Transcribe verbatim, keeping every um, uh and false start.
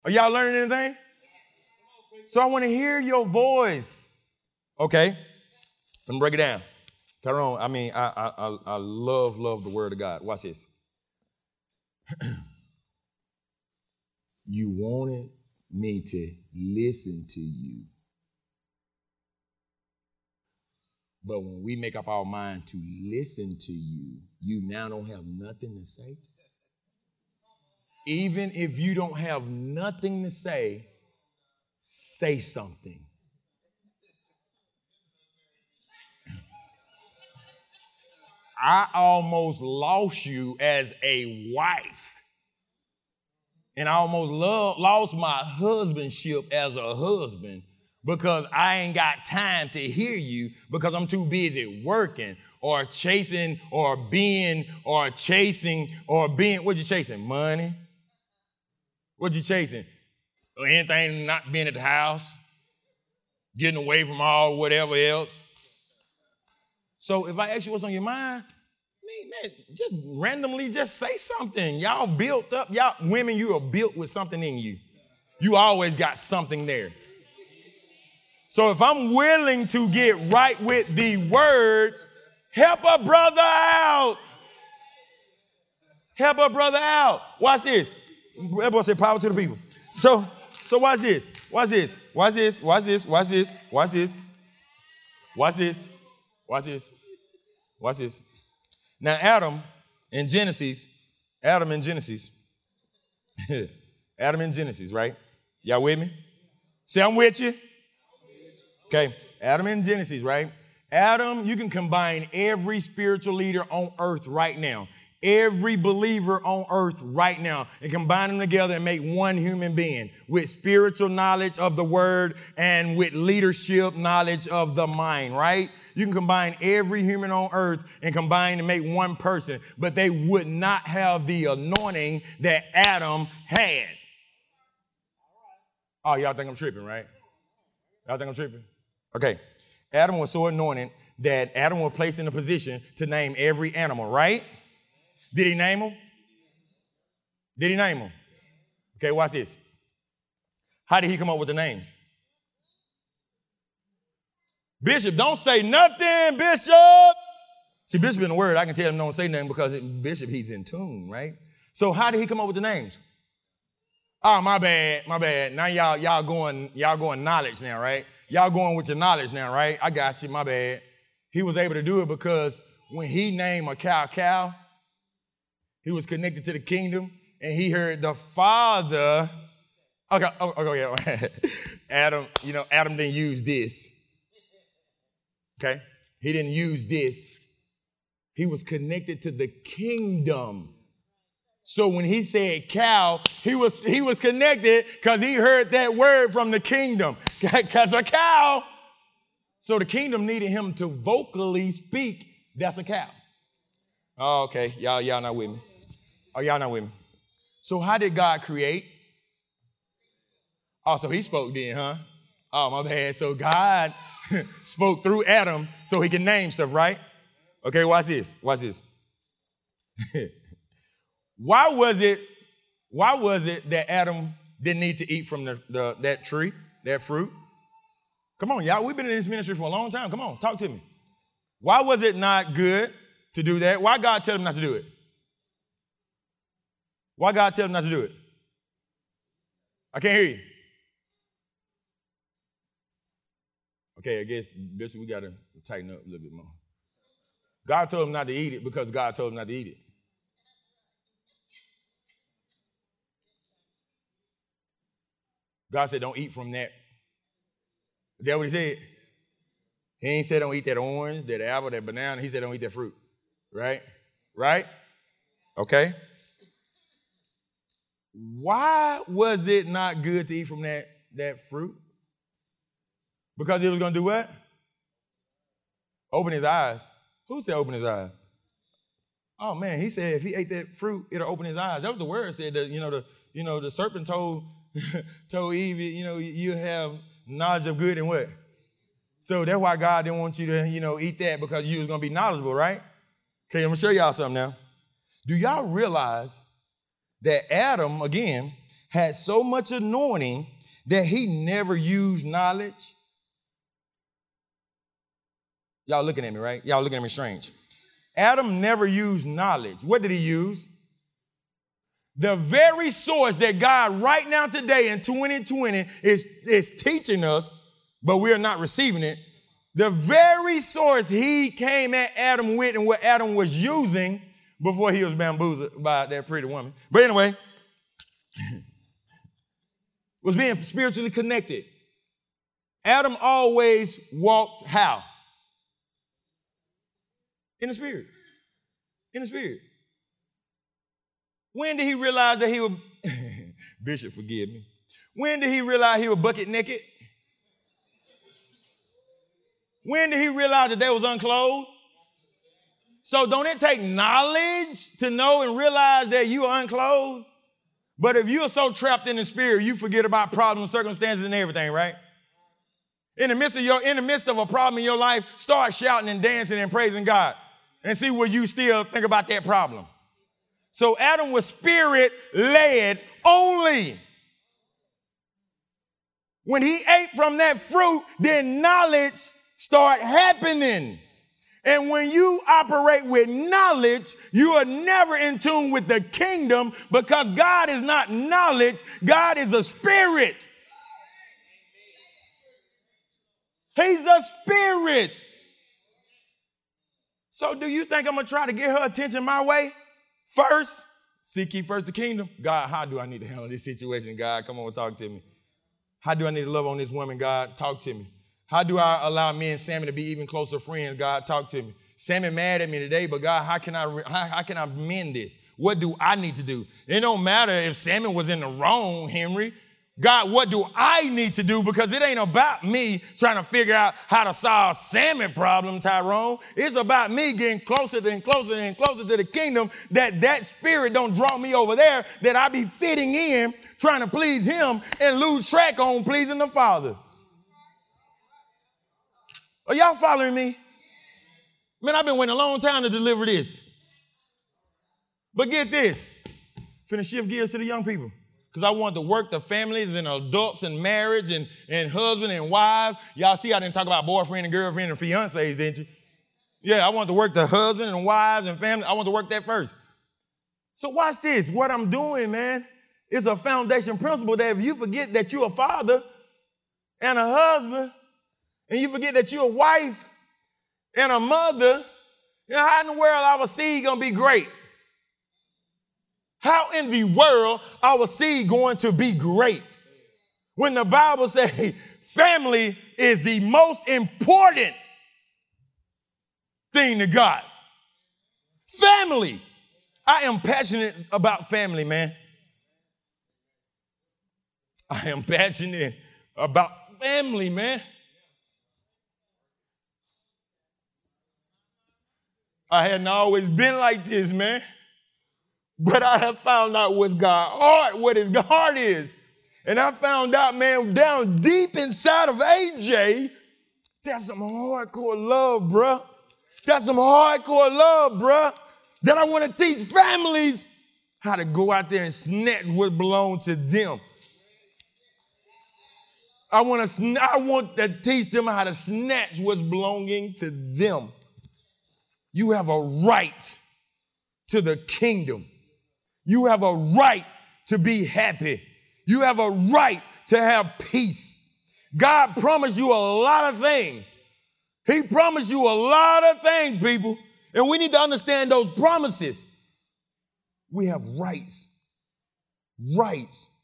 Are y'all learning anything? So I want to hear your voice. Okay, let me break it down. Tyrone, I mean, I, I, I, I love, love the word of God. Watch this. You wanted me to listen to you. But when we make up our mind to listen to you, you now don't have nothing to say. Even if you don't have nothing to say, say something. I almost lost you as a wife. And I almost lo- lost my husbandship as a husband because I ain't got time to hear you because I'm too busy working or chasing or being or chasing or being. What you chasing? Money? What you chasing? Or anything not being at the house? Getting away from all whatever else? So if I ask you what's on your mind, man, just randomly just say something. Y'all built up. Y'all women, you are built with something in you. You always got something there. So if I'm willing to get right with the word, help a brother out. Help a brother out. Watch this. Everybody say power to the people. So, so watch this. Watch this. Watch this. Watch this. Watch this. Watch this. Watch this. Watch this. Watch this. Now, Adam in Genesis, Adam in Genesis, Adam in Genesis, right? Y'all with me? Say, I'm with you. Okay, Adam in Genesis, right? Adam, you can combine every spiritual leader on earth right now, every believer on earth right now, and combine them together and make one human being with spiritual knowledge of the word and with leadership knowledge of the mind, right? You can combine every human on earth and combine to make one person, but they would not have the anointing that Adam had. Oh, y'all think I'm tripping, right? Y'all think I'm tripping? Okay. Adam was so anointed that Adam was placed in a position to name every animal, right? Did he name them? Did he name them? Okay, watch this. How did he come up with the names? Bishop, don't say nothing, Bishop. See, Bishop in the word, I can tell him don't say nothing because it, Bishop, he's in tune, right? So how did he come up with the names? Oh, my bad, my bad. Now y'all, y'all going, y'all going knowledge now, right? Y'all going with your knowledge now, right? I got you, my bad. He was able to do it because when he named a cow cow, he was connected to the kingdom and he heard the Father. Okay, okay, yeah. Adam, you know, Adam didn't use this. Okay? He didn't use this. He was connected to the kingdom. So when he said cow, he was he was connected because he heard that word from the kingdom. Because a cow. So the kingdom needed him to vocally speak, that's a cow. Oh, okay. Y'all, y'all not with me. Oh, y'all not with me. So how did God create? Oh, so he spoke then, huh? Oh, my bad. So God spoke through Adam so he can name stuff, right? Okay, watch this. Watch this. Why was it, why was it that Adam didn't need to eat from the, the that tree, that fruit? Come on, y'all. We've been in this ministry for a long time. Come on, talk to me. Why was it not good to do that? Why God tell him not to do it? Why God tell him not to do it? I can't hear you. Okay, I guess, Bishop, we got to tighten up a little bit more. God told him not to eat it because God told him not to eat it. God said, don't eat from that. Is that what he said? He ain't said don't eat that orange, that apple, that banana. He said don't eat that fruit. Right? Right? Okay. Why was it not good to eat from that, that fruit? Because it was going to do what? Open his eyes. Who said open his eyes? Oh, man, he said if he ate that fruit, it'll open his eyes. That was the word said that, you know, the, you know, the serpent told, told Eve, you know, you have knowledge of good and what? So that's why God didn't want you to, you know, eat that because you was going to be knowledgeable, right? Okay, I'm going to show y'all something now. Do y'all realize that Adam, again, had so much anointing that he never used knowledge. Y'all looking at me, right? Y'all looking at me strange. Adam never used knowledge. What did he use? The very source that God right now today in twenty twenty is, is teaching us, but we are not receiving it. The very source he came at Adam with and what Adam was using before he was bamboozled by that pretty woman. But anyway, was being spiritually connected. Adam always walked how? In the spirit. In the spirit. When did he realize that he would, Bishop, forgive me. When did he realize he was bucket naked? When did he realize that they was unclothed? So don't it take knowledge to know and realize that you are unclothed? But if you are so trapped in the spirit, you forget about problems, circumstances, and everything, right? In the midst of your, in the midst of a problem in your life, start shouting and dancing and praising God. And see will you still think about that problem. So Adam was spirit-led only. When he ate from that fruit, then knowledge started happening. And when you operate with knowledge, you are never in tune with the kingdom because God is not knowledge. God is a spirit. He's a spirit. So do you think I'm going to try to get her attention my way? First, seek ye first the kingdom. God, how do I need to handle this situation? God, come on, talk to me. How do I need to love on this woman? God, talk to me. How do I allow me and Sammy to be even closer friends? God, talk to me. Sammy mad at me today, but God, how can I how, how can I mend this? What do I need to do? It don't matter if Sammy was in the wrong, Henry. God, what do I need to do? Because it ain't about me trying to figure out how to solve Sammy problem, Tyrone. It's about me getting closer and closer and closer to the kingdom, that that spirit don't draw me over there, that I be fitting in, trying to please him and lose track on pleasing the Father. Are y'all following me? Man, I've been waiting a long time to deliver this. But get this. Finna shift gears to the young people. Because I want to work the families and adults and marriage and, and husband and wives. Y'all see I didn't talk about boyfriend and girlfriend and fiancés, didn't you? Yeah, I want to work the husband and wives and family. I want to work that first. So watch this. What I'm doing, man, is a foundation principle that if you forget that you're a father and a husband, and you forget that you're a wife and a mother, you know, how in the world our seed going to be great? How in the world our seed going to be great? When the Bible says family is the most important thing to God. Family. I am passionate about family, man. I am passionate about family, man. I hadn't always been like this, man. But I have found out what's God's heart, what his heart is. And I found out, man, down deep inside of A J, that's some hardcore love, bruh. That's some hardcore love, bruh. That I want to teach families how to go out there and snatch what belongs to them. I want to, I want to teach them how to snatch what's belonging to them. You have a right to the kingdom. You have a right to be happy. You have a right to have peace. God promised you a lot of things. He promised you a lot of things, people. And we need to understand those promises. We have rights. Rights.